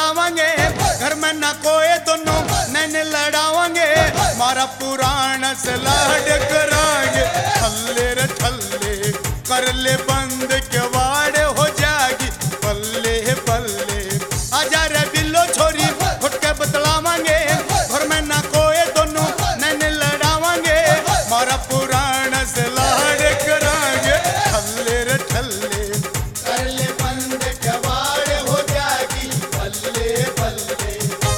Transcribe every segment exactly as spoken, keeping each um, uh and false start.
बतलावांगे, घर में न कोई दोनों नैन लड़ावांगे, मारा पुराण से लाड करांगे। ठल्ले रे ठल्ले कर ले बंद केवाड़ हो जाएगी बल्ले बल्ले। आजा रे बिल्लो छोरी घुट के बतलावांगे, घर में न कोई दोनों नैन लड़ावांगे, मारा पुराण से लाड करांगे। ठल्ले रे ठल्ले कर ले बंद केवाड़ हो जाएगी बल्ले बल्ले।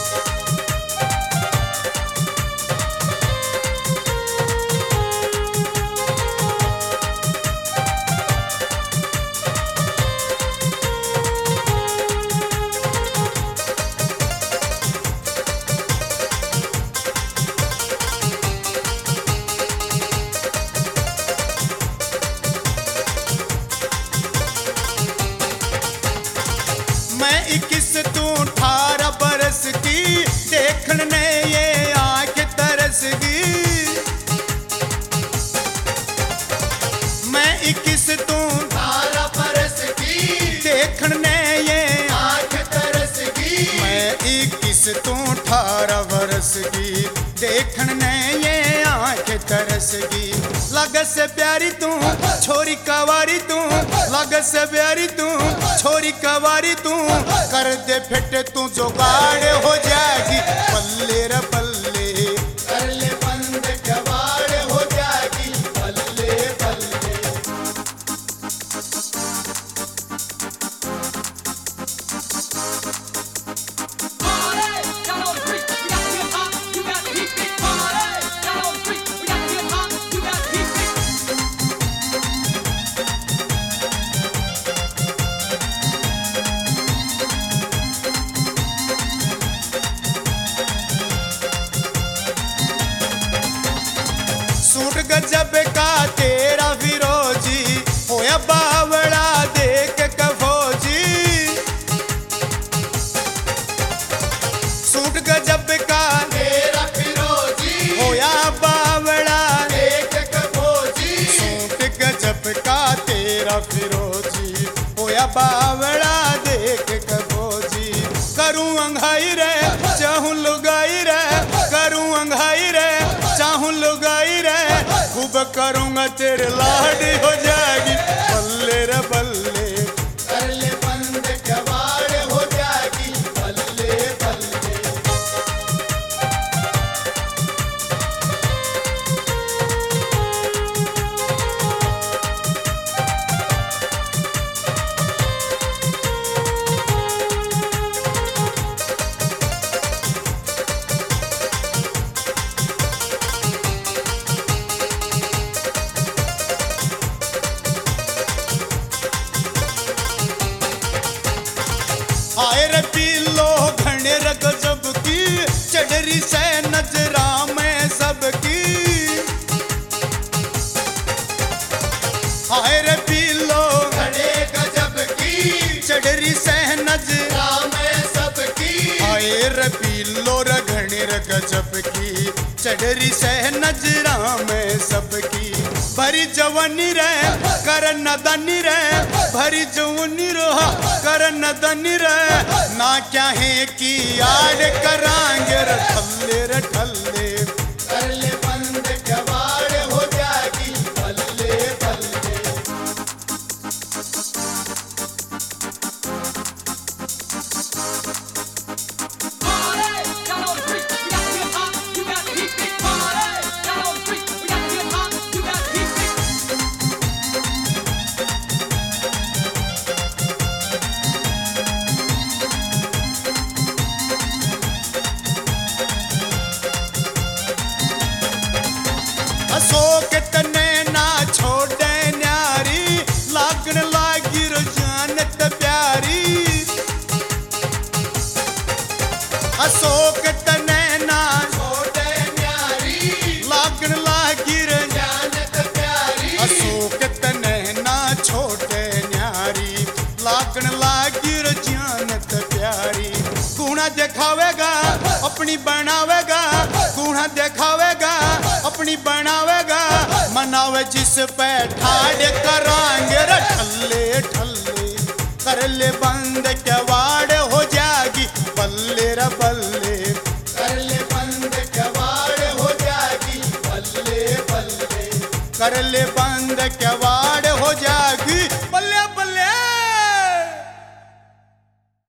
मैं इक्कीस तू अठारह बरस की, देखने ये आँख तरस गई। मैं इक्कीस तू अठारह बरस की, देखने ये आँख तरस गई। मैं इक्कीस तू अठारह बरस की, देखने ये आँख तरस गई। लग से प्यारी तू छोरी कवारी तू, लग से प्यारी तू छोरी कवारी तू, कर दे फिट तू जुगाड़ हो जाएगी बल्ले रे बल्ले। कर ले बंद कवाड़ हो जाएगी बल्ले बल्ले। Party, down on the street, we got the hip hop, you got the heat beat. Party, down on the street, we got the hip hop, you got the heat beat. Suit गजब का तेरा फिरोजी, होया बावड़ा देख कफोजी। Suit गजब का तेरा फिरोजी, होया बावड़ा देख कफोजी। सूट गजब का तेरा फिरोजी, होया बावड़ा देख कफोजी। करूं अंघाई रे चाहूं लुगाई रे, करूं अंघाई रे चाहूं लुगाई रे, खूब करूंगा तेरे लाडी हो जाएगी बल्ले रे बल्ले। कर ले बंद कवाड़ हो जाएगी बल्ले बल्ले। आए रे पीलो घने गजब की, चढ़री से नजरा में सबकी। आए रे पीलो घने गजब की, चढ़री से नजरा में सबकी। आए रे पीलो घने गजब की, चढ़री से नजरा में सबकी। भरी जवानी रे कर नदनी रे, भरी जवानी रहा कर नदनी रे, ना क्या है कि याद करांगे रे ठल्ले रे ठल्ले। कर ले बंद कवाड़ हो जाएगी बल्ले बल्ले। Party, down on the street, we got the hip hop, you got the heat beat. Party, down on the street, we got the hip hop, you got the heat beat. Ashok तने ना छोड़े न्यारी, लागन लागी रुझानत प्यारी। अशोक तने ना छोड़े न्यारी, लागन लागी रुझानत प्यारी। अशोक तने ना छोड़े न्यारी, लागन लागी रुझानत प्यारी। गुणा दिखावेगा अपनी बनावेगा, गुणा दिखावेगा अपनी बनावेगा, मनावे जिस पे ठाड़ करांगे रे ठल्ले ठल्ले। कर ले बंद केवाड़ हो जाएगी खोल बंद कवाड़ हो जाग